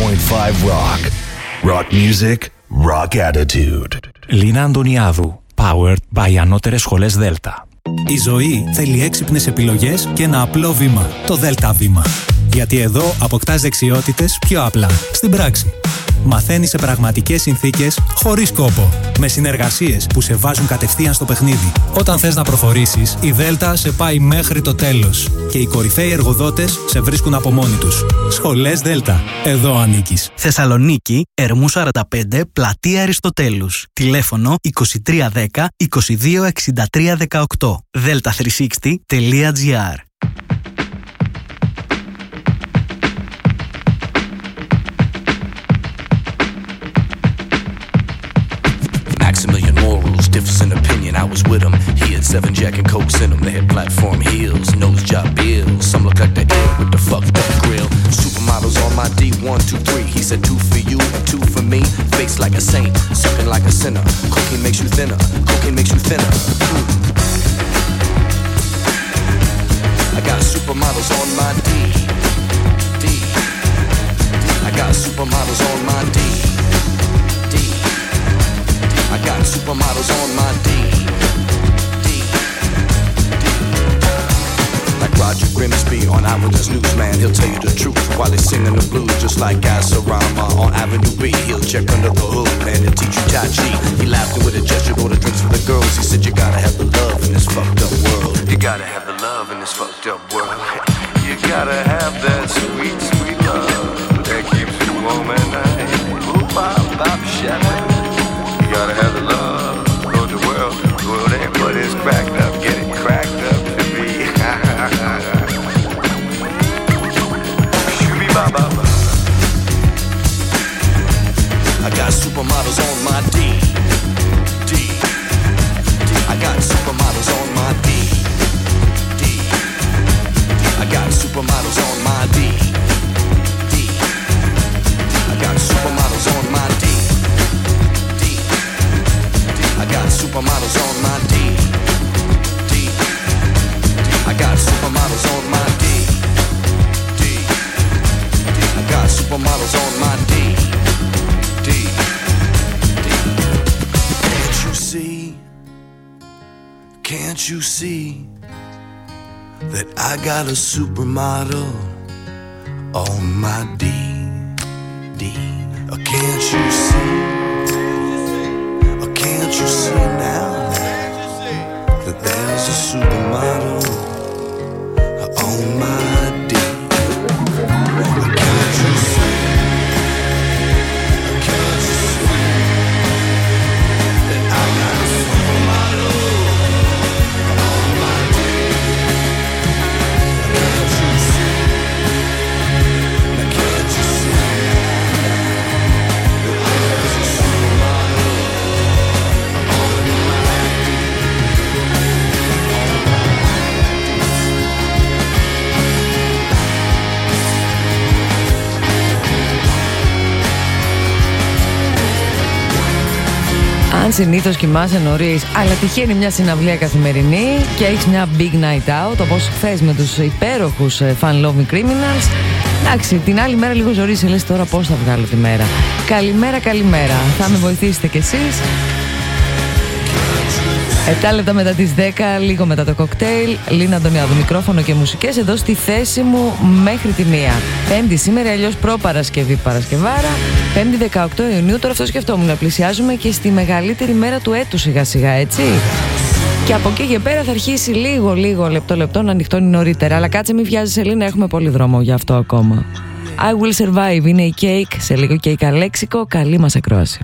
Rock. Rock music, rock attitude. Λίνα Αντωνιάδου, powered by Ανώτερες Σχολές Δέλτα. Η ζωή θέλει έξυπνες επιλογές και ένα απλό βήμα, το Δέλτα βήμα. Γιατί εδώ αποκτάς δεξιότητες πιο απλά, στην πράξη. Μαθαίνεις σε πραγματικές συνθήκες, χωρίς κόπο. Με συνεργασίες που σε βάζουν κατευθείαν στο παιχνίδι. Όταν θες να προχωρήσεις, η Δέλτα σε πάει μέχρι το τέλος. Και οι κορυφαίοι εργοδότες σε βρίσκουν από μόνοι τους. Σχολές Δέλτα. Εδώ ανήκεις. Θεσσαλονίκη, Ερμού 45, Πλατεία Αριστοτέλους. Τηλέφωνο 2310 22 63 18. delta360.gr. Maximilian morals, difference in opinion, I was with him. He had 7 Jack and Cokes in him. They had platform heels, nose job bills. Some look like the egg with the fucked up grill. Supermodels on my D, 1, 2, 3. He said 2 for you, 2 for me. Face like a saint, sucking like a sinner. Cocaine makes you thinner, cocaine makes you thinner. I got supermodels on my D, D. I got supermodels on my D, D. I got supermodels on my D, D, D. Like Roger Grimsby on Eyewitness News, man, he'll tell you the truth while he's singing the blues. Just like Gasorama on Avenue B, he'll check under the hood, man, he'll teach you Tai Chi. He laughed with a gesture, order drinks for the girls. He said you gotta have the love in this fucked up world. You gotta have the love in this fucked up world. You gotta have that sweet, sweet love that keeps you warm at night. Ooh, bop, bop, shadow. You gotta have the love of the world. Well, everybody's cracked up, get it cracked up to be. Shooby ba ba ba. I got supermodels on my D, D, D. I got supermodels on my D, D, D. I got supermodels on my D, D, D. I got supermodels on my D. I got supermodels on my D, D, D. I got supermodels on my D, D, D. I got supermodels on my D, D, D. Can't you see? Can't you see that I got a supermodel on my D, D? Can't you see? Can't you see now that there's a supermodel on my D? Can't you see? Can't you see that I got a supermodel on my D? Can't you see? Can't you see that there's a supermodel? Αν συνήθως κοιμάσαι νωρίς, αλλά τυχαίνει μια συναυλία καθημερινή και έχεις μια big night out, όπως χθες με τους υπέροχους Fun Loving Criminals, εντάξει, την άλλη μέρα λίγο ζωρίσαι, λες τώρα πώς θα βγάλω τη μέρα. Καλημέρα, καλημέρα. Θα με βοηθήσετε κι εσείς. 7 λεπτά μετά τις 10, λίγο μετά το κοκτέιλ. Λίνα Αντωνιάδου, μικρόφωνο και μουσικές εδώ στη θέση μου μέχρι τη 1. Πέμπτη σήμερα, αλλιώς προ-Παρασκευή, Παρασκευάρα. 5η 18 Ιουνίου, τώρα αυτό σκεφτόμουν. Πλησιάζουμε και στη μεγαλύτερη μέρα του έτου σιγά σιγά, έτσι. Και από εκεί και πέρα θα αρχίσει λίγο λεπτό να ανοιχτώνει νωρίτερα. Αλλά κάτσε μην βιάζεσαι, Λίνα, έχουμε πολύ δρόμο γι' αυτό ακόμα. I Will Survive είναι η Cake, σε λίγο και η Καλέξικο. Καλή μας ακρόαση.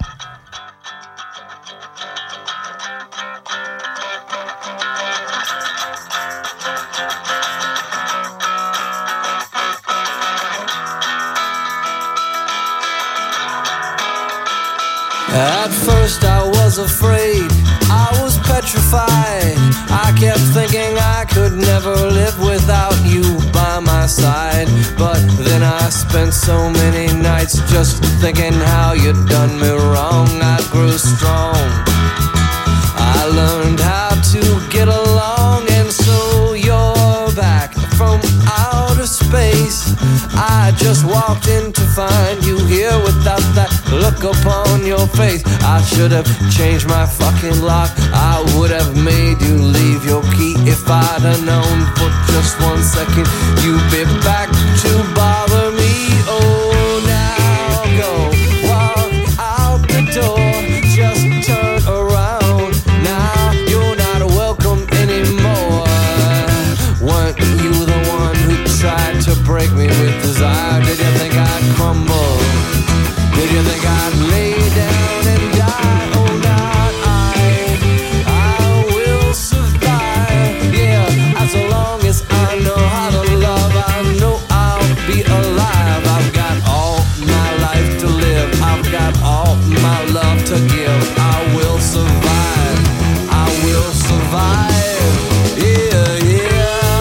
At first I was afraid, I was petrified. I kept thinking I could never live without you by my side. But then I spent so many nights just thinking how you'd done me wrong. I grew strong, I learned how to get along. And so you're back from outer space. I just walked in to find you here. look upon your face. I should have changed my fucking lock. I would have made you leave your key. If I'd have known for just 1 second you'd be back to bother me. Oh, now go walk out the door, just turn around. Now you're not welcome anymore. Weren't you the one who tried to break me with desire? Did you think I'd crumble? Did you think I'd lay down and die? Oh, not I will survive. Yeah, as long as I know how to love, I know I'll be alive. I've got all my life to live. I've got all my love to give. I will survive. I will survive. Yeah, yeah.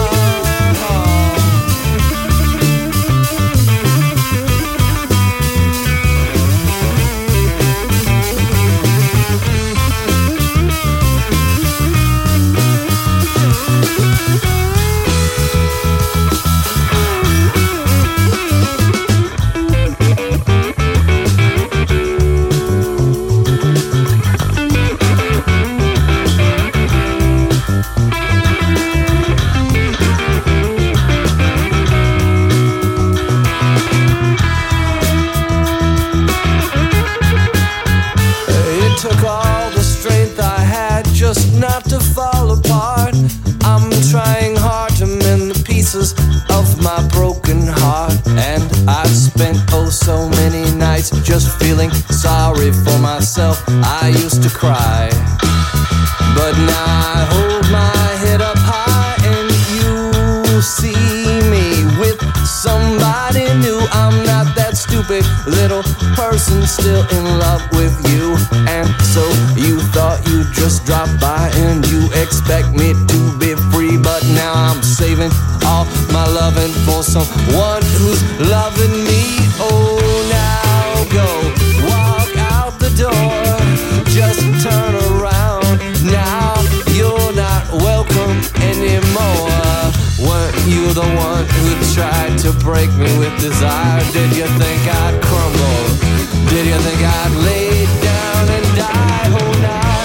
Took all the strength I had just not to fall apart. I'm trying hard to mend the pieces of my broken heart. And I've spent oh so many nights just feeling sorry for myself. I used to cry, but now I hold my head up high and you see me with somebody new. I'm not that stupid little person still in love with you. And so you thought you'd just drop by and you expect me to be free. But now I'm saving all my loving for someone who's loving me. Oh, now go walk out the door, just turn around. Now you're not welcome anymore. Weren't you the one who tried to break me with desire? Did you think I'd crumble? Did you think I'd lay down and die? Oh, not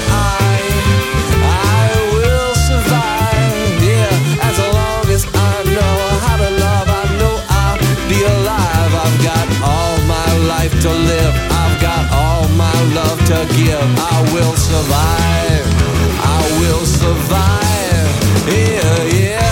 I will survive. Yeah, as long as I know how to love, I know I'll be alive. I've got all my life to live. I've got all my love to give. I will survive. I will survive. Yeah, yeah.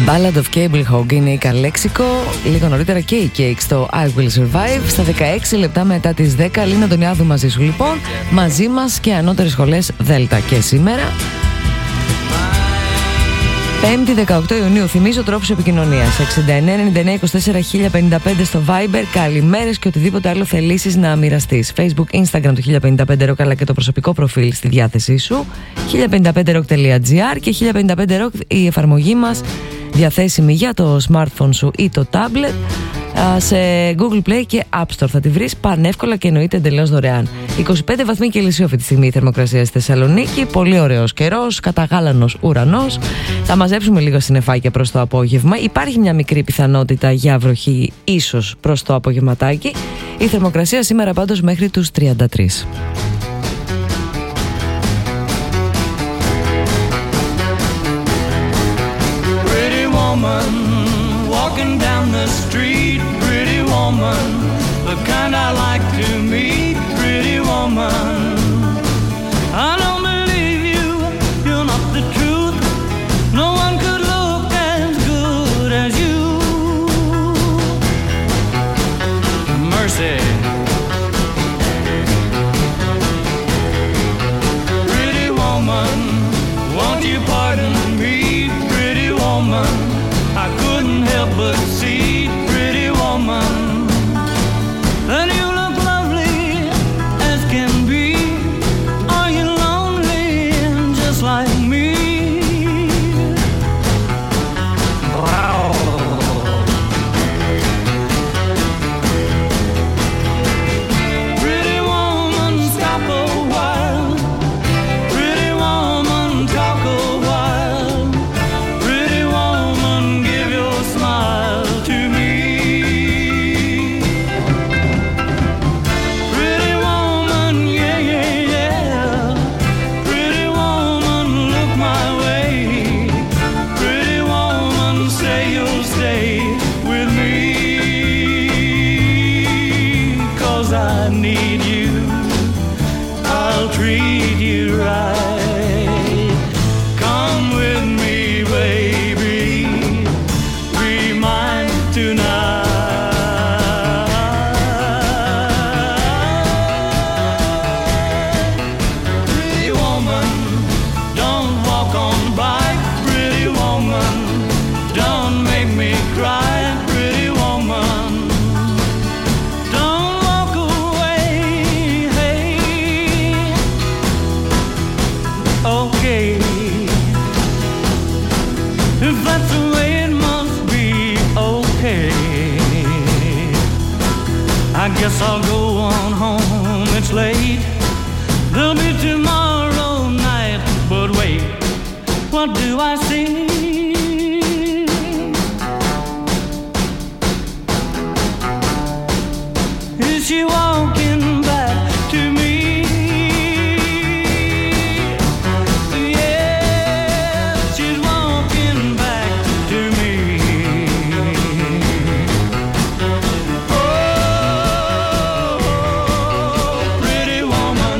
Ballad of Cable Hog είναι η Καλέξικο. Λίγο νωρίτερα και η Cake στο I Will Survive. Στα 16 λεπτά μετά τις 10. Λίνα Αντωνιάδου μαζί σου λοιπόν. Μαζί μας και ανώτερες σχολές Δέλτα και σήμερα. 5η 18 Ιουνίου. Θυμίζω τρόπους επικοινωνίας. 69-99-24-1055 στο Viber. Καλημέρες και οτιδήποτε άλλο θελήσεις να μοιραστείς. Facebook, Instagram του 1055 Rock, αλλά και το προσωπικό προφίλ στη διάθεσή σου. 1055rock.gr και 1055rock η εφαρμογή μας, διαθέσιμη για το smartphone σου ή το tablet, σε Google Play και App Store. Θα τη βρεις πανεύκολα και εννοείται εντελώς δωρεάν. 25 βαθμοί Κελσίου αυτή τη στιγμή η θερμοκρασία στη Θεσσαλονίκη. Πολύ ωραίος καιρός, καταγάλανος ουρανός. Θα μαζέψουμε λίγο συννεφάκια προς το απόγευμα. Υπάρχει μια μικρή πιθανότητα για βροχή, ίσως προς το απογευματάκι. Η θερμοκρασία σήμερα πάντως μέχρι τους 33. Walking down the street, pretty woman, the kind I like to meet, pretty woman. I don't believe you, you're not the truth. No one could look as good as you. Mercy. Pretty woman, won't you pardon me, pretty woman? I couldn't help but see, pretty woman, that you look lovely as can be. Are you lonely just like me? Pretty woman, stop a while. Pretty woman, talk a while. Pretty woman, give your smile to me. Pretty woman, yeah, yeah, yeah. Pretty woman, look my way. Pretty woman, say you'll stay with me. 'Cause I need you, I'll treat you right. Come with me, baby, be mine tonight. Pretty woman, don't walk on by. Pretty woman, don't make me cry. Pretty woman, don't walk away. Hey, okay, if that's the way it must be, okay. I guess I'll go on home, it's late. There'll be tomorrow night, but wait, what do I see? Is she walking back to me? Yeah, she's walking back to me. Oh, pretty woman.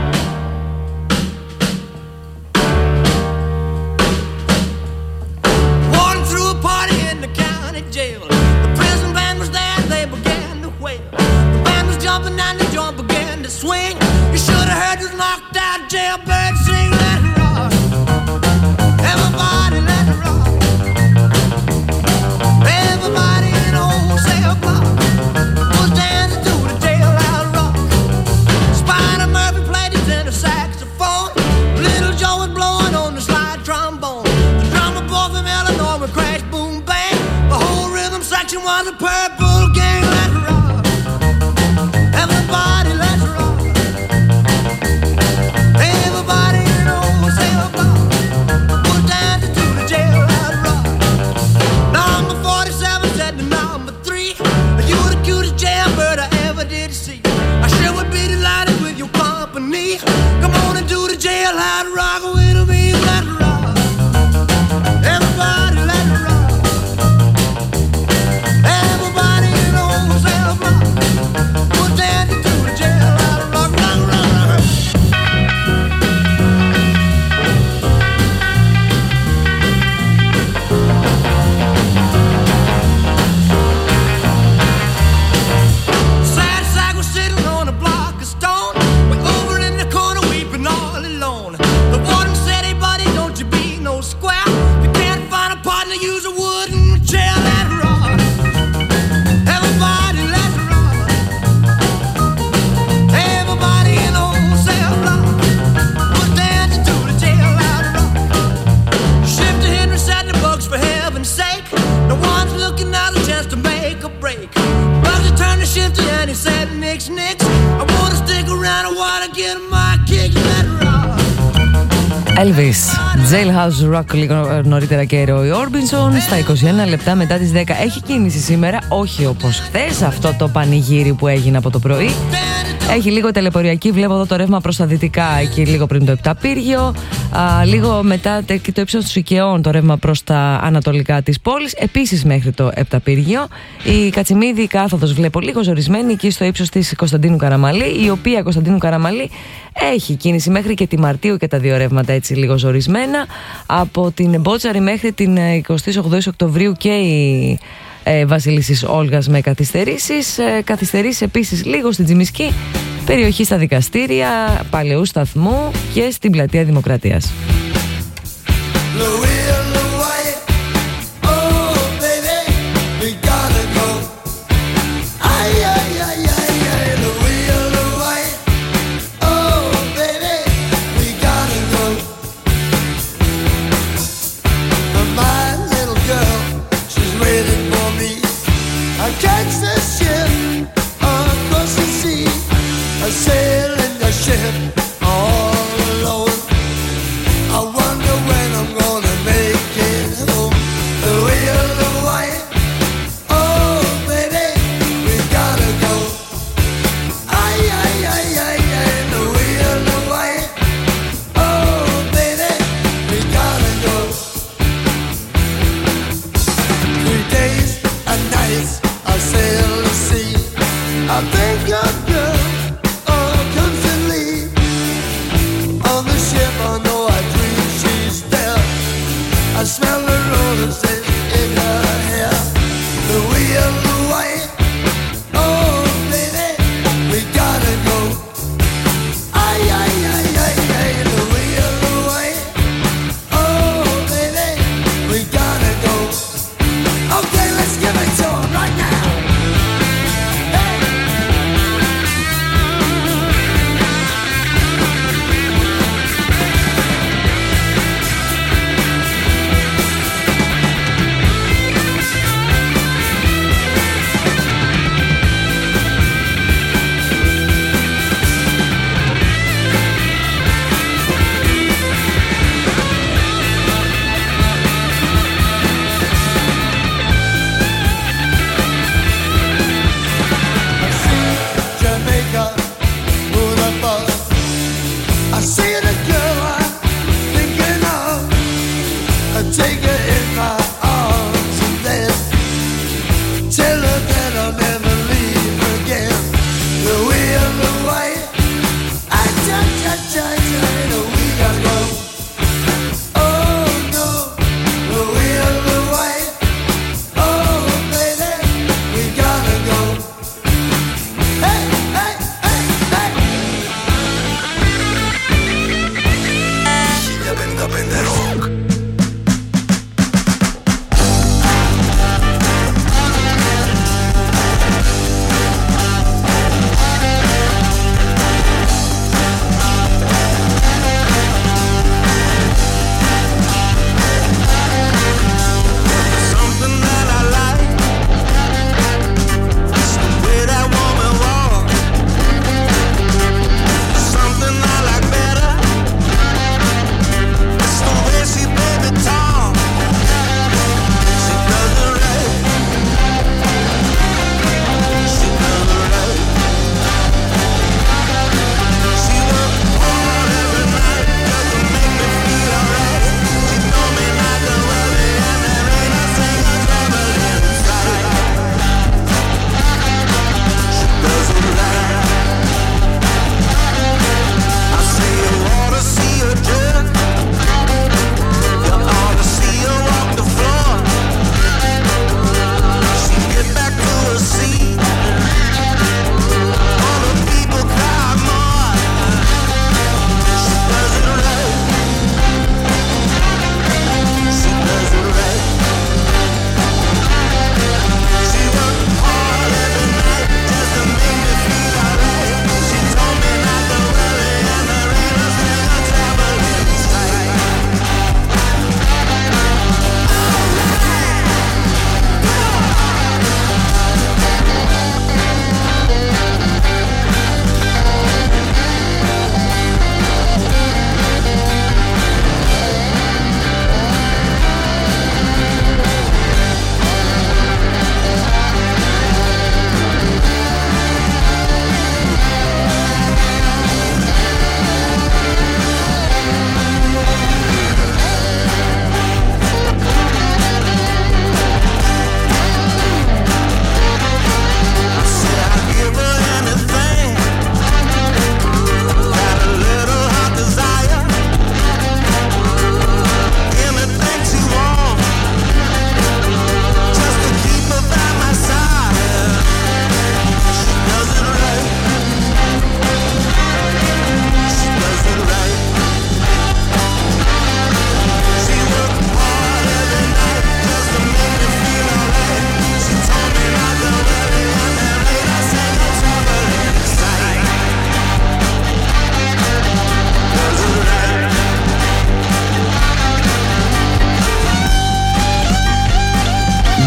Walking through a party in the county jail. The prison band was there, they began to wail. The band was jumping and the joint began to swing. You should have heard this knocked out jailbird sing. Let it rock, everybody let it rock. Everybody in the whole cell block was dancing to the jailhouse rock. Spider Murphy played his tenor saxophone. Little Joe was blowing on the slide trombone. The drummer boy from Illinois would crash, boom, bang. The whole rhythm section was a purple gang. Let it rock, everybody let it rock. Everybody in the whole cell block was dancing to the jailhouse rock. Number 47 said to number 3, you the cutest jailbird I ever did see. I sure would be delighted with your company. Come on and do the jailhouse rock with me. Let it rock, everybody let it rock. Everybody in the whole cell block was dancing to the jailhouse rock. Rock, rock, rock. Elvis, Jailhouse Rock λίγο νωρίτερα και Roy Orbison στα 21 λεπτά μετά τις 10. Έχει κίνηση σήμερα, όχι όπως χθες, αυτό το πανηγύρι που έγινε από το πρωί. Έχει λίγο τελεποριακή, βλέπω εδώ το ρεύμα προς τα δυτικά, εκεί λίγο πριν το Επταπύργιο. Λίγο μετά το ύψος του Σικαιών το ρεύμα προς τα ανατολικά της πόλης, επίσης μέχρι το Επταπύργιο. Η Κατσιμίδη κάθοδος βλέπω λίγο ζορισμένη εκεί στο ύψος της Κωνσταντίνου Καραμαλή, η οποία Κωνσταντίνου Καραμαλή έχει κίνηση μέχρι και τη Μαρτίου και τα δύο ρεύματα έτσι λίγο ζορισμένα. Από την Μπότσαρη μέχρι την 28 Οκτωβρίου και η Βασίλισσης Όλγας με καθυστερήσεις. Καθυστερήσεις επίσης λίγο στην Τζιμισκή, περιοχή στα δικαστήρια, Παλαιού Σταθμού και στην Πλατεία Δημοκρατίας. Sailing the ship all alone.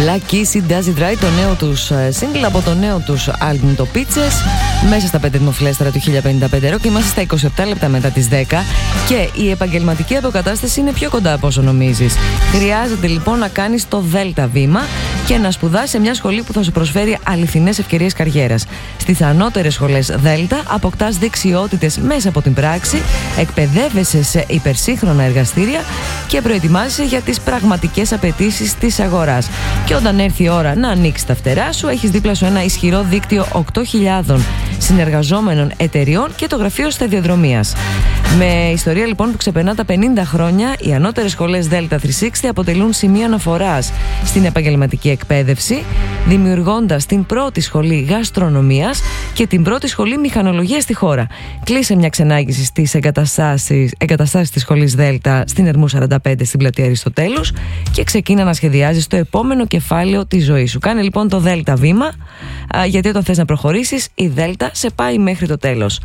Black Keys, It Does It Right, το νέο τους single από το νέο τους άλμπουμ, το Peaches, μέσα στα 5 δημοφιλέστερα του 1055 Rock. Είμαστε στα 27 λεπτά μετά τις 10 και η επαγγελματική αποκατάσταση είναι πιο κοντά από όσο νομίζεις. Χρειάζεται λοιπόν να κάνεις το δέλτα βήμα και να σπουδάσεις σε μια σχολή που θα σου προσφέρει αληθινές ευκαιρίες καριέρας. Στις ανώτερες σχολές Δέλτα αποκτάς δεξιότητες μέσα από την πράξη, εκπαιδεύεσαι σε υπερσύγχρονα εργαστήρια και προετοιμάζεσαι για τις πραγματικές απαιτήσεις της αγοράς. Και όταν έρθει η ώρα να ανοίξεις τα φτερά σου, έχεις δίπλα σου ένα ισχυρό δίκτυο 8.000 συνεργαζόμενων εταιριών και το γραφείο σταδιοδρομίας. Με ιστορία λοιπόν που ξεπερνά τα 50 χρόνια, οι ανώτερες σχολές Delta 360 αποτελούν σημείο αναφοράς στην επαγγελματική εκπαίδευση, δημιουργώντας την πρώτη σχολή γαστρονομίας και την πρώτη σχολή μηχανολογίας στη χώρα. Κλείσε μια ξενάγηση στις εγκαταστάσεις της σχολής Delta στην Ερμού 45 στην πλατεία Αριστοτέλους και ξεκίνα να σχεδιάζεις το επόμενο κεφάλαιο της ζωής σου. Κάνε λοιπόν το Delta βήμα, γιατί όταν θες να προχωρήσεις, η Delta σε πάει μέχρι το τέλος.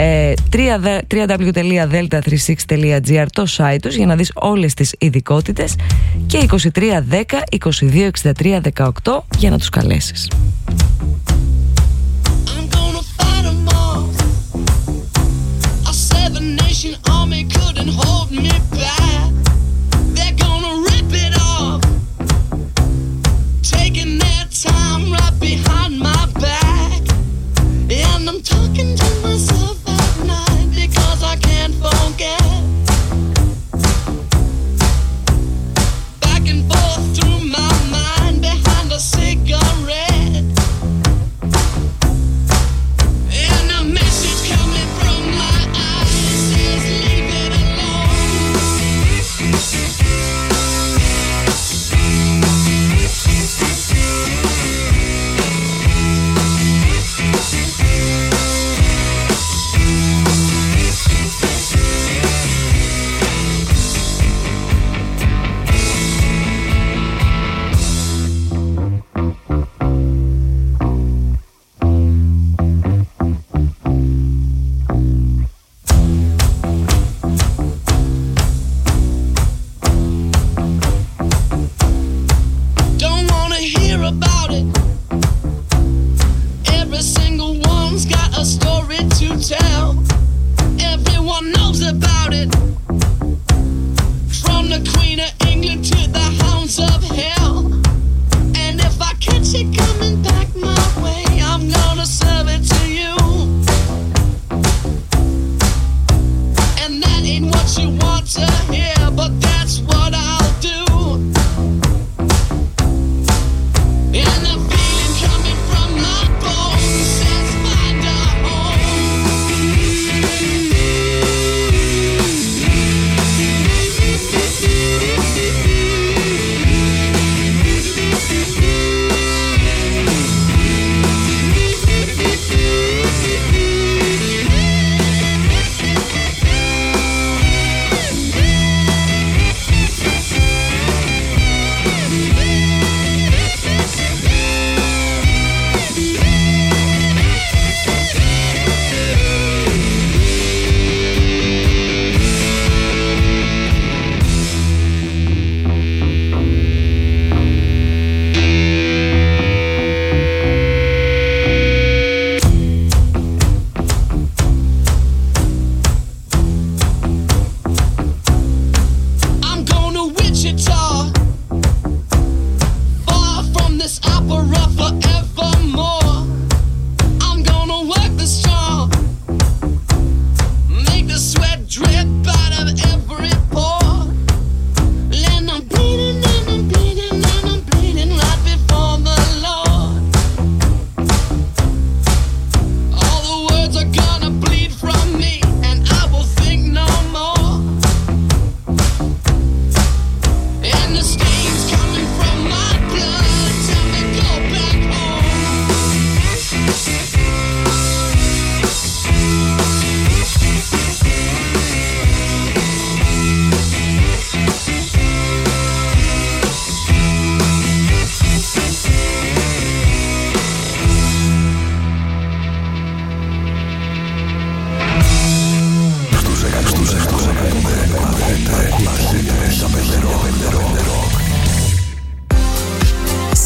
www.delta36.gr το site τους για να δεις όλες τις ειδικότητες και 2310 22 63 18 για να τους καλέσεις.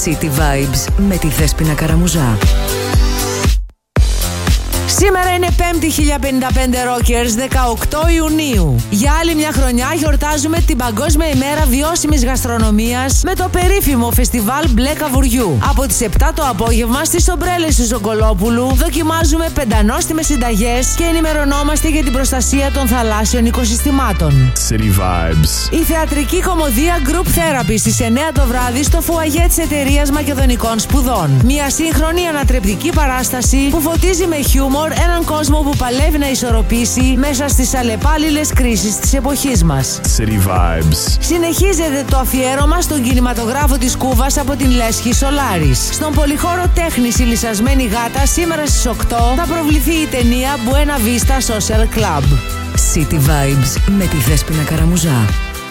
City Vibes με τη Δέσποινα Καραμουζά. Σήμερα είναι 5η 1055 Rockers, 18 Ιουνίου. Για άλλη μια χρονιά γιορτάζουμε την Παγκόσμια ημέρα βιώσιμης γαστρονομίας με το περίφημο φεστιβάλ Μπλε Καβουριού. Από τις 7 το απόγευμα στις ομπρέλες του Σοκολόπουλου δοκιμάζουμε πεντανόστιμες συνταγές και ενημερωνόμαστε για την προστασία των θαλάσσιων οικοσυστημάτων. City Vibes. Η θεατρική κομμωδία Group Therapy στις 9 το βράδυ στο φουαγέ της Εταιρείας Μακεδονικών Σπουδών. Μια σύγχρονη ανατρεπτική παράσταση που φωτίζει με χιούμορ έναν κόσμο που παλεύει να ισορροπήσει μέσα στις αλλεπάλληλες κρίσεις της εποχής μας. City Vibes. Συνεχίζεται το αφιέρωμα στον κινηματογράφο της Κούβας από την Λέσχη Σολάρης. Στον πολυχώρο τέχνης η Λυσασμένη Γάτα σήμερα στις 8 θα προβληθεί η ταινία Buena Vista Social Club. City Vibes με τη Δέσποινα Καραμουζά.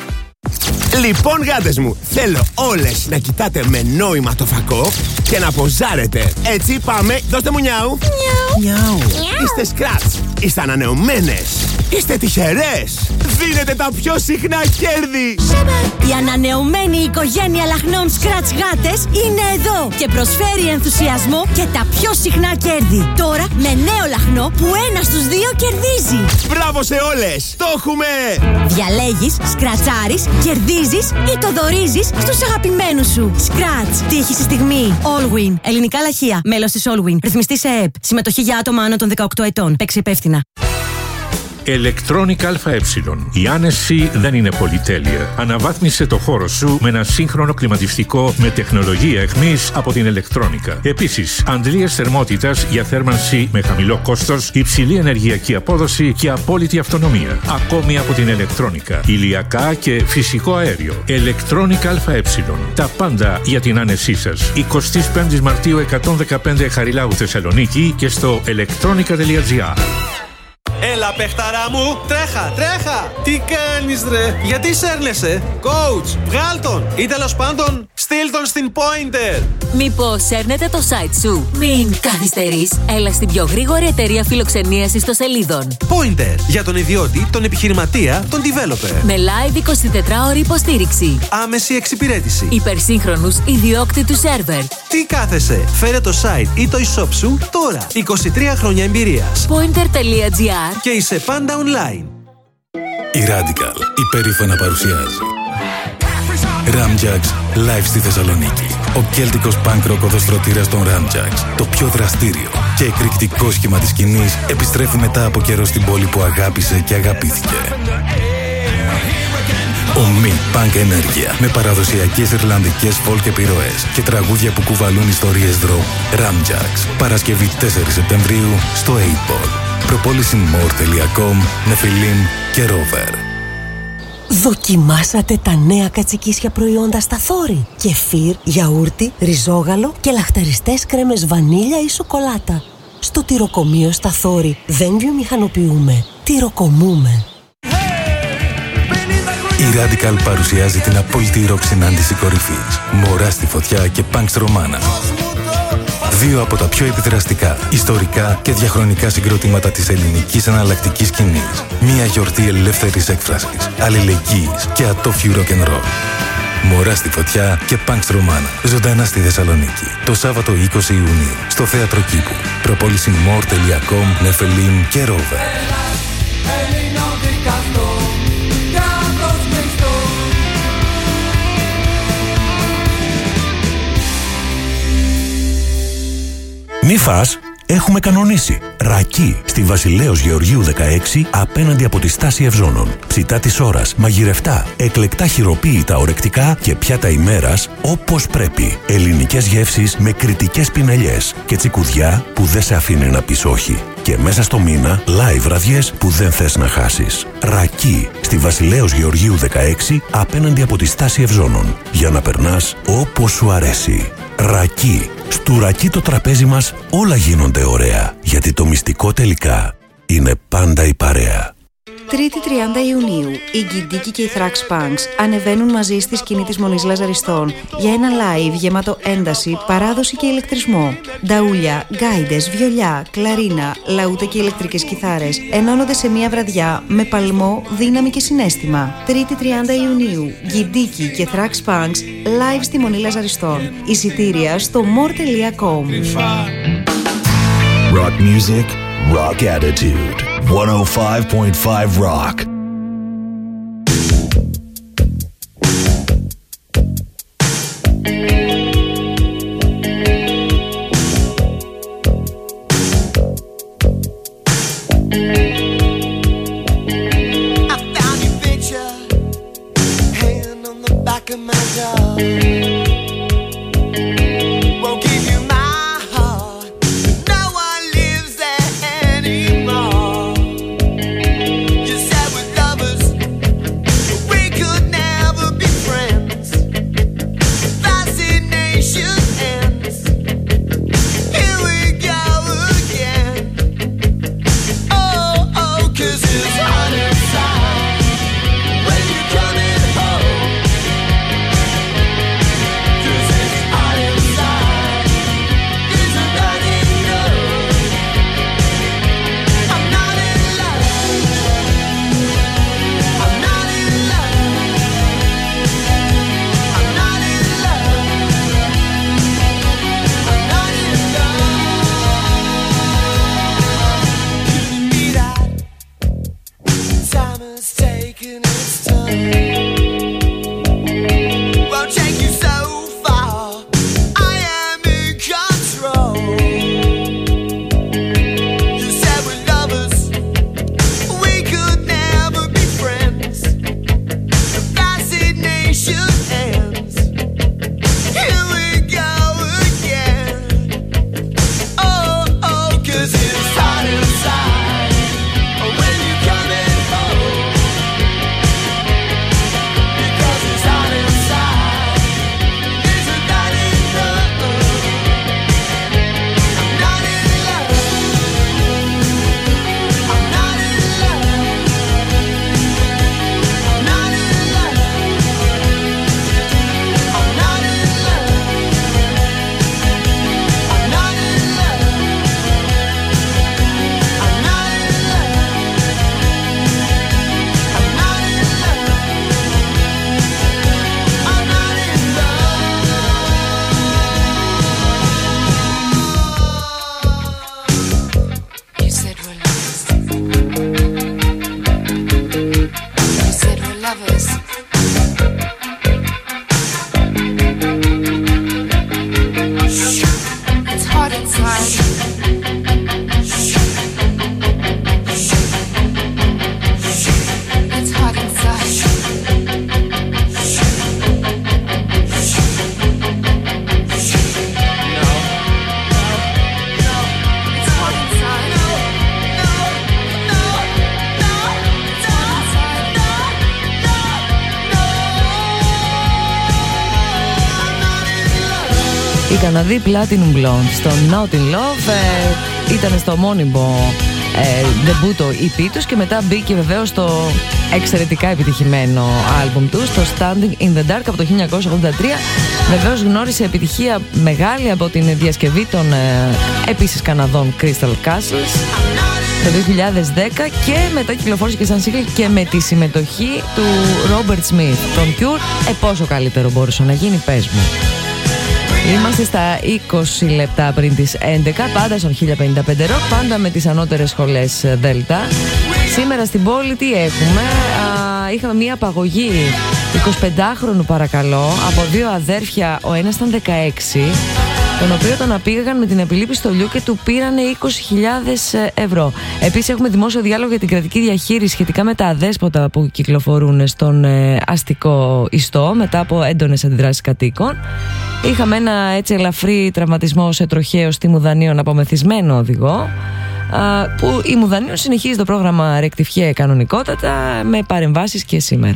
Λοιπόν, γάτες μου, θέλω όλες να κοιτάτε με νόημα το φακό και να ποζάρετε. Έτσι, πάμε, δώστε μου νιάου. Νιάου. Είστε σκράτς, είστε ανανεωμένες, είστε τυχερές. Δίνετε τα πιο συχνά κέρδη. Η ανανεωμένη οικογένεια λαχνών Scratch γάτες είναι εδώ και προσφέρει ενθουσιασμό και τα πιο συχνά κέρδη. Τώρα με νέο λαχνό που 1 στους 2 κερδίζει. Μπράβο σε όλες, το έχουμε. Διαλέγεις, σκρατσάρεις, κερδίζεις ή το δωρίζεις στους αγαπημένους σου. Scratch. Τύχη στη στιγμή. Allwin. Ελληνικά λαχεία. Μέλος της Allwin. Ρυθμιστή σε ΕΕΠ. Συμμετοχή για άτομα άνω των 18 ετών. Παίξε υπεύθυνα. Electronic ΑΕ. Η άνεση δεν είναι πολυτέλεια. Αναβάθμισε το χώρο σου με ένα σύγχρονο κλιματιστικό με τεχνολογία εχμής από την Electronica. Επίσης, αντλίες θερμότητας για θέρμανση με χαμηλό κόστος, υψηλή ενεργειακή απόδοση και απόλυτη αυτονομία. Ακόμη από την Electronica. Ηλιακά και φυσικό αέριο. Electronic ΑΕ. Τα πάντα για την άνεσή σας. 25 Μαρτίου 115 Χαριλάου Θεσσαλονίκη και στο electronica.gr. Έλα παιχταρά μου, τρέχα! Τι κάνεις ρε, γιατί σέρνεσαι? Coach, βγάλ τον ή τέλος πάντων στείλ τον στην Pointer. Μήπως σέρνετε το site σου? Μην καθυστερείς, έλα στην πιο γρήγορη εταιρεία φιλοξενίας ιστοσελίδων. Pointer, για τον ιδιώτη, τον επιχειρηματία, τον developer. Με live 24ωρη υποστήριξη. Άμεση εξυπηρέτηση. Υπερσύγχρονους ιδιόκτητους σερβερ. Τι κάθεσαι, φέρε το site ή το e-shop σου τώρα. 23 χρόνια εμπειρίας. Pointer.gr. Και είσαι πάντα online. Η Radical υπερήφανα παρουσιάζει Ramjax live στη Θεσσαλονίκη. Ο κέλτικος punk rock οδοστρωτήρας των Ramjax, το πιο δραστήριο και εκρηκτικό σχήμα της σκηνής, επιστρέφει μετά από καιρό στην πόλη που αγάπησε και αγαπήθηκε. Ομή punk ενέργεια με παραδοσιακές ιρλανδικές folk επιρροές και τραγούδια που κουβαλούν ιστορίες δρόμου. Ramjax, Παρασκευή 4 Σεπτεμβρίου στο 8ball. Propolismore.com, Νεφιλίμ και Rover. Δοκιμάσατε τα νέα κατσικίσια προϊόντα στα Θόρη. Κεφίρ, γιαούρτι, ριζόγαλο και λαχταριστές κρέμες βανίλια ή σοκολάτα. Στο τυροκομείο στα Θόρη δεν βιομηχανοποιούμε, τυροκομούμε. Η Radical παρουσιάζει την απόλυτη ροκ συνάντηση κορυφής. Μωρά στη φωτιά και Punks Romana. 2 από τα πιο επιδραστικά, ιστορικά και διαχρονικά συγκροτήματα της ελληνικής εναλλακτικής σκηνής. Μια γιορτή ελεύθερης έκφρασης, αλληλεγγύης και ατόφιου rock and roll. Μωρά στη φωτιά και Punks Romana. Ζωντανά στη Θεσσαλονίκη. Το Σάββατο 20 Ιουνίου στο Θέατρο Κήπου. Propolismore.com, Νεφελίμ και Rover. Μη φας, έχουμε κανονίσει. Ρακί στη Βασιλέως Γεωργίου 16 απέναντι από τη στάση Ευζώνων. Ψητά της ώρας, μαγειρευτά, εκλεκτά χειροποίητα ορεκτικά και πιάτα ημέρας όπως πρέπει. Ελληνικές γεύσεις με κριτικές πινελιές και τσικουδιά που δεν σε αφήνει να πεις όχι. Και μέσα στο μήνα, live βραδιές που δεν θες να χάσεις. Ρακί στη Βασιλέως Γεωργίου 16 απέναντι από τη στάση Ευζώνων. Για να περνάς όπως σου αρέσει. Ρακί. Στου Ρακί το τραπέζι μας όλα γίνονται ωραία. Γιατί το μυστικό τελικά είναι πάντα η παρέα. 3 Τρίτη 30 Ιουνίου, οι Γκιντίκοι και οι Thrax Punks ανεβαίνουν μαζί στη σκηνή της Μονής Λαζαριστών για ένα live γεμάτο ένταση, παράδοση και ηλεκτρισμό. Νταούλια, γκάιντες, βιολιά, κλαρίνα, λαούτα και ηλεκτρικές κιθάρες ενώνονται σε μία βραδιά με παλμό, δύναμη και συναίσθημα. Τρίτη 30 Ιουνίου, Γκιντίκοι και Thrax Punks live στη Μονή Λαζαριστών. Εισιτήρια στο more.com. Rock music, rock attitude. 105.5 Rock. Καναδί Platinum Blonde στο Not in Love, ήταν στο μόνιμο ντεμπούτο EP τους και μετά μπήκε βεβαίως στο εξαιρετικά επιτυχημένο άλμπουμ τους, το Standing in the Dark από το 1983. Βεβαίως γνώρισε επιτυχία μεγάλη από την διασκευή των επίσης Καναδών Crystal Castles το 2010 και μετά κυκλοφόρησε και σαν single και με τη συμμετοχή του Robert Smith, τον Cure. Πόσο καλύτερο μπορούσε να γίνει, πες μου. Είμαστε στα 20 λεπτά πριν τις 11, πάντα στον 1055 Rock, πάντα με τις ανώτερες σχολές Δέλτα. Σήμερα στην πόλη τι έχουμε? Είχαμε μία απαγωγή 25χρονου παρακαλώ, από δύο αδέρφια, ο ένας ήταν 16, τον οποίο τον απήγαγαν με την απειλή πιστολιού και του πήρανε 20.000 ευρώ. Επίσης έχουμε δημόσιο διάλογο για την κρατική διαχείριση σχετικά με τα αδέσποτα που κυκλοφορούν στον αστικό ιστό μετά από έντονες αντιδράσεις κατοίκων. Είχαμε ένα έτσι ελαφρύ τραυματισμό σε τροχαίο στη Μουδανίων από μεθυσμένο οδηγό, που η Μουδανίων συνεχίζει το πρόγραμμα Ρεκτιφιέ κανονικότατα με παρεμβάσεις και σήμερα.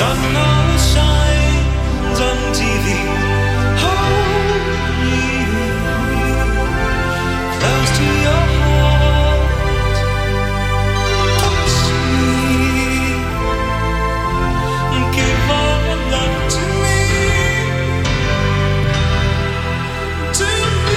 sun always shines on TV. Hold me close to your heart. Touch me. Give all your love to me. To me.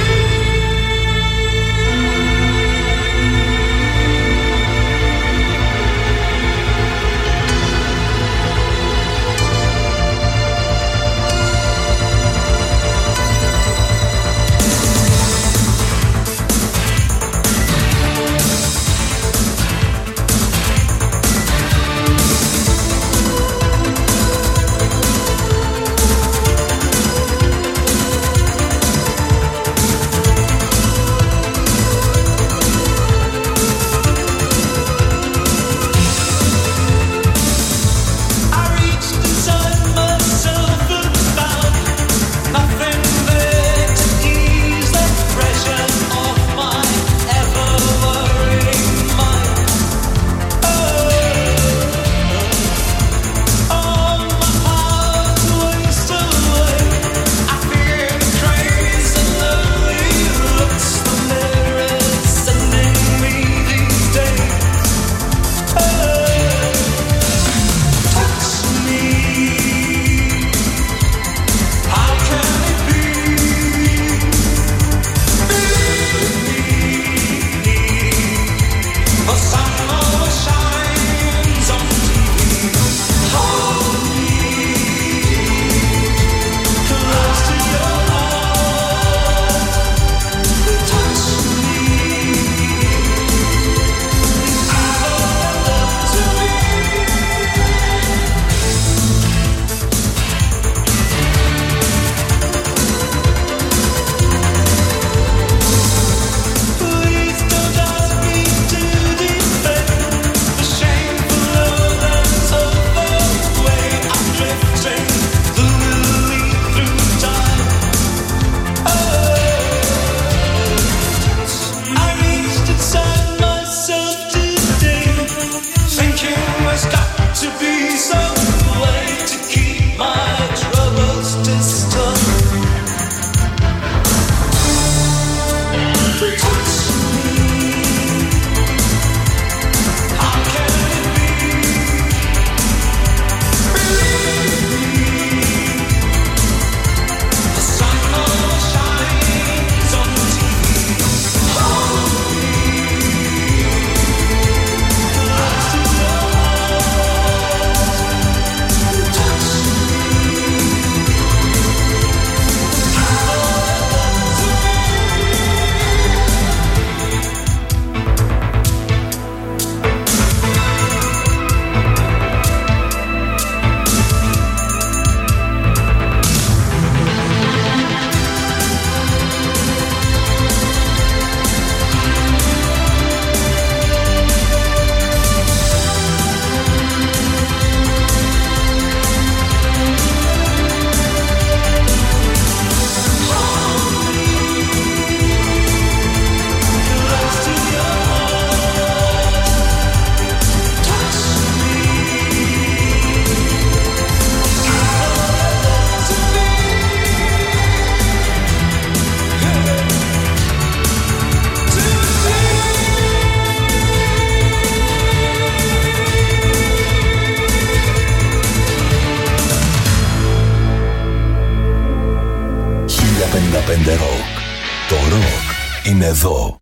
Rock. Το rock είναι εδώ.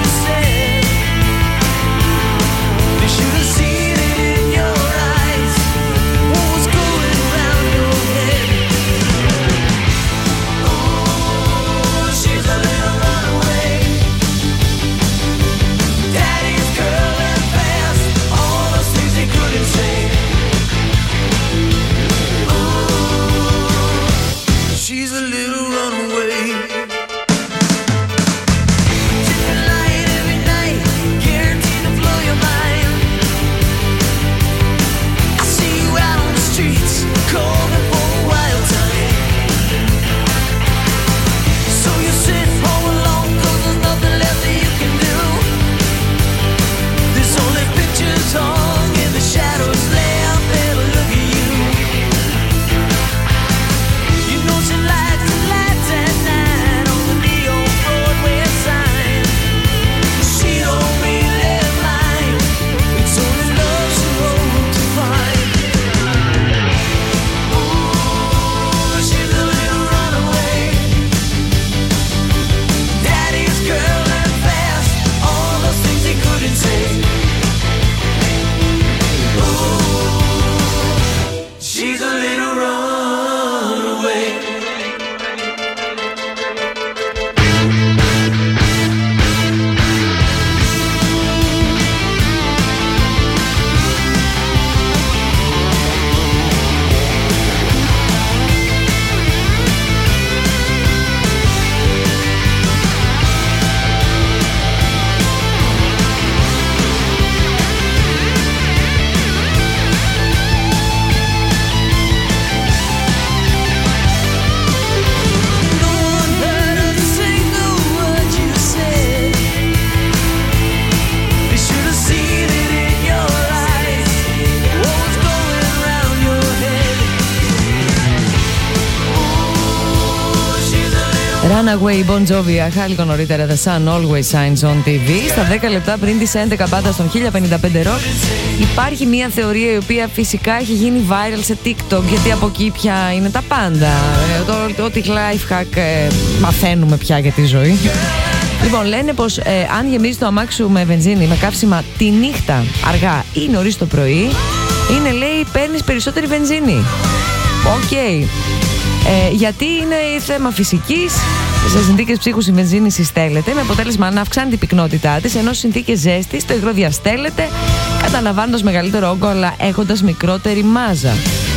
Eyes Runaway, Bon Jovi, αχά λίγο νωρίτερα The Sun Always Shines on TV. Στα 10 λεπτά πριν τις 11 πάντα στον 1055 Rock. Υπάρχει μια θεωρία η οποία φυσικά έχει γίνει viral σε TikTok, γιατί από εκεί πια είναι τα πάντα. Ό,τι life hack μαθαίνουμε πια για τη ζωή. Λοιπόν, λένε πως αν γεμίζει το αμάξι σου με βενζίνη, με καύσιμα τη νύχτα αργά ή νωρίς το πρωί, είναι, λέει, παίρνεις περισσότερη βενζίνη. Οκ. Γιατί είναι θέμα φυσικής. Σε συνθήκες ψύχους η βενζίνη συστέλλεται, με αποτέλεσμα να αυξάνει την πυκνότητά της, ενώ σε συνθήκες ζέστης το υγρό διαστέλλεται, καταλαμβάνοντας μεγαλύτερο όγκο αλλά έχοντας μικρότερη μάζα.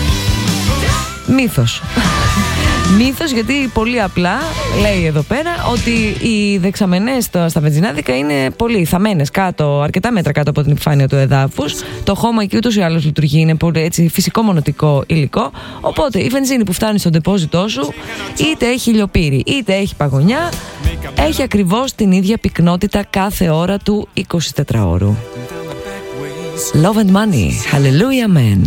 Μύθος. Μύθος, γιατί πολύ απλά λέει εδώ πέρα ότι οι δεξαμενές στα βενζινάδικα είναι πολύ θαμμένες κάτω, αρκετά μέτρα κάτω από την επιφάνεια του εδάφους. Το χώμα εκεί ούτως ή άλλως λειτουργεί, είναι πολύ έτσι φυσικό μονοτικό υλικό. Οπότε η βενζίνη που φτάνει στο ντεπόζιτό σου, είτε έχει ηλιοπύρη είτε έχει παγωνιά, έχει ακριβώς την ίδια πυκνότητα κάθε ώρα του 24ωρου. Love and money. Hallelujah, man.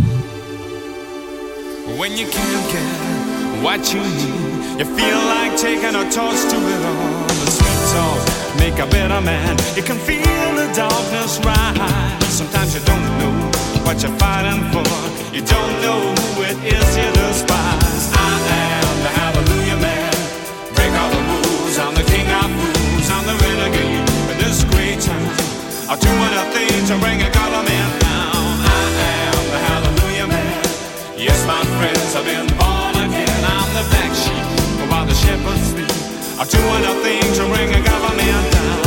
When you can't get what you need, you feel like taking a toast to it all. The sweet talk make a better man. You can feel the darkness rise. Sometimes you don't know what you're fighting for. You don't know who it is you despise. I am the hallelujah man. Break all the rules. I'm the king of fools. I'm the renegade in this great town. I'll do anything to bring a government down. I am the hallelujah man. Yes, my friends, I've been born again. I'm the black sheep while the shepherds sleep. I'm doing a thing to bring a government down.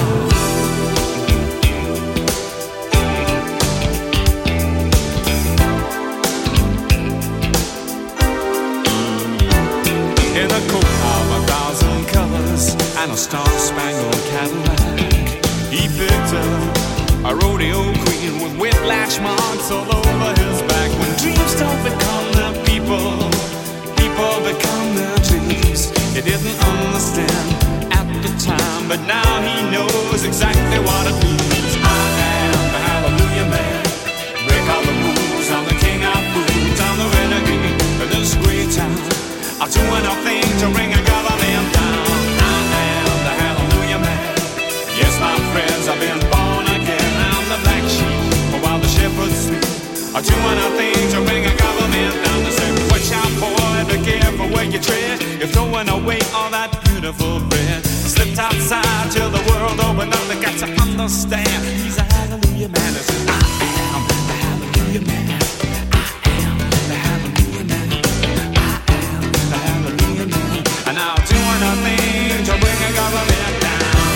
In a coat of 1,000 colors and a star-spangled Cadillac, he picked up a rodeo queen with whiplash marks all over his back. When dreams don't become their people, people become their dreams. He didn't understand at the time, but now he knows exactly what it means. I am the hallelujah man. Break all the rules. I'm the king of fools. I'm the renegade in this great town. I'll do anything to bring a government down. I am the hallelujah man. Yes, my friends, I've been born again. I'm the black sheep while the shepherds sleep. I'll do anything to bring a government down. To say, watch out, boy, be careful where you tread. You're throwing away all that beautiful bread. Slipped outside till the world opened up. They got to understand he's a hallelujah man. I am the hallelujah man. I am the hallelujah man. I am the hallelujah man. And I'll do anything to bring a government down.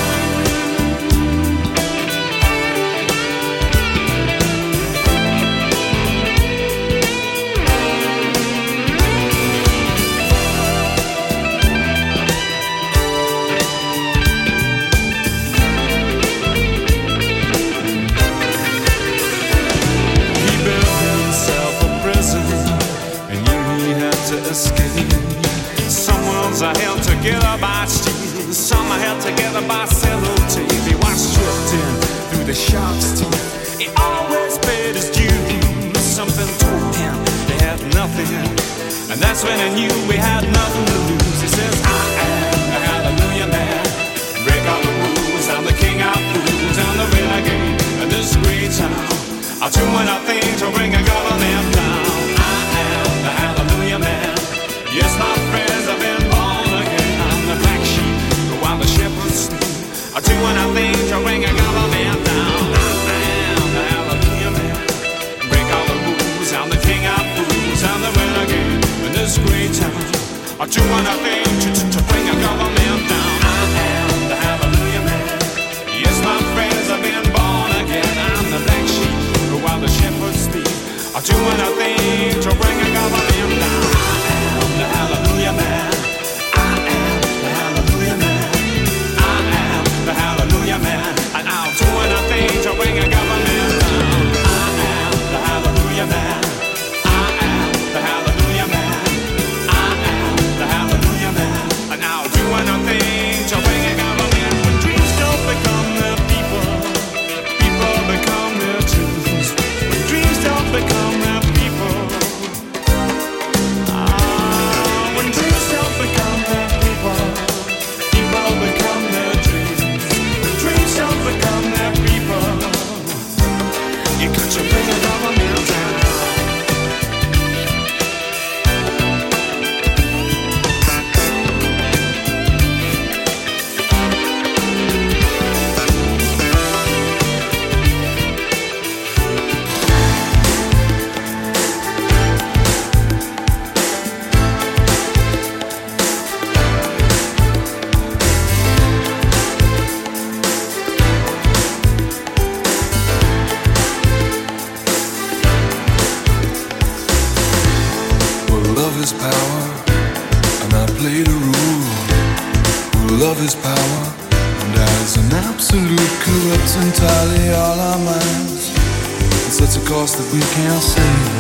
Escape. Some worlds are held together by steel, some are held together by sellotape. He was stripped in through the shark's teeth. He always paid his dues. Something told him they had nothing, and that's when he knew we had nothing to lose. He says, I am the hallelujah man. Break all the rules. I'm the king of fools. I'm the renegade in this great town. I'll do anything to bring a government down. I am the hallelujah man. Yes, my friends, I've been born again. I'm the black sheep while the shepherds sleep. I'll do anything to bring a government down. I am the hallelujah man. Break all the rules. I'm the king of fools. I'm the renegade in this great town. I'll do anything to bring a government down. I am the hallelujah man. Yes, my friends, I've been born again. I'm the black sheep while the shepherds sleep. I'll do anything to bring a government down. The hallelujah man. I am the hallelujah man. I am the hallelujah man. And I'll do anything to bring a government down. I am the hallelujah man. I am the hallelujah man. I am the hallelujah man. And I'll do anything to bring a government. When dreams don't become their people, people become their dreams. When dreams don't become their people, is power, and I play the rule. Love is power, and as an absolute corrupts entirely all our minds. It's such a cost that we can't save.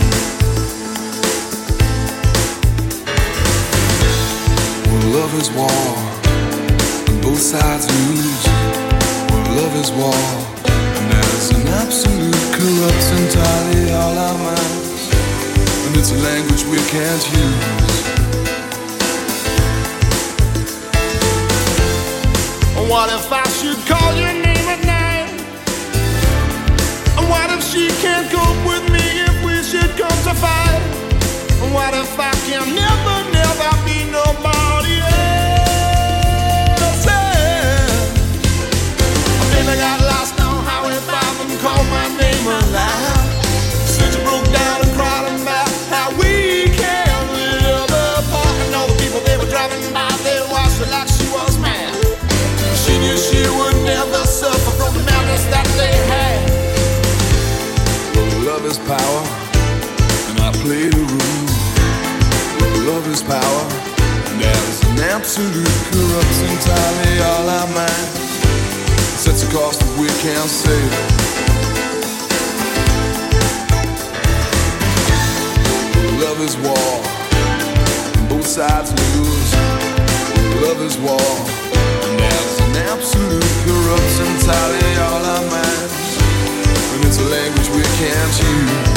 Well, love is war, and both sides lose. Well, love is war, and as an absolute corrupts entirely all our minds. And it's a language we can't use. What if I should call your name at night? And what if she can't cope with me if we should come to fight? And what if I can never, never be nobody else? Baby got lost on Highway 5 and called my name aloud. Said you broke down and cried about how we can't live apart. And all the people they were driving by, they watched her like she was mad. She knew she would never suffer from the madness that they had. Well, love is power, and I play the rule. Well, love is power, and as an absolute corrupts entirely all our minds. Sets a cost that we can't save. Well, love is war, and both sides lose. Well, love is war, and as an absolute corrupts entirely all our minds. And it's a language we can't use.